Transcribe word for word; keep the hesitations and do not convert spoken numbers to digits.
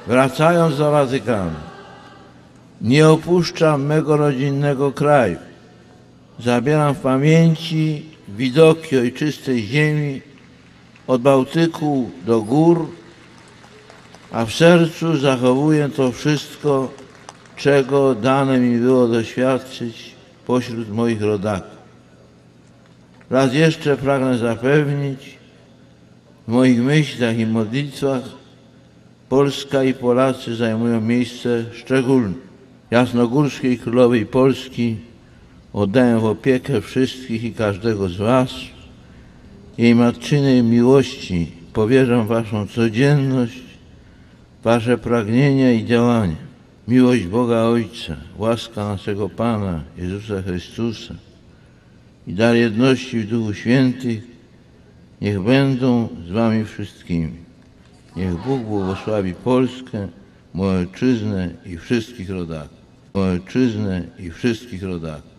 wracając do Watykanu, nie opuszczam mego rodzinnego kraju. Zabieram w pamięci widoki ojczystej ziemi od Bałtyku do gór, a w sercu zachowuję to wszystko, czego dane mi było doświadczyć pośród moich rodaków. Raz jeszcze pragnę zapewnić, w moich myślach i modlitwach Polska i Polacy zajmują miejsce szczególne. Jasnogórskiej Królowej Polski oddaję w opiekę wszystkich i każdego z was. Jej matczynej miłości powierzam waszą codzienność, wasze pragnienia i działania. Miłość Boga Ojca, łaska naszego Pana Jezusa Chrystusa i dar jedności w Duchu Świętych niech będą z wami wszystkimi. Niech Bóg błogosławi Polskę, moją ojczyznę i wszystkich rodaków. Moją ojczyznę i wszystkich rodaków.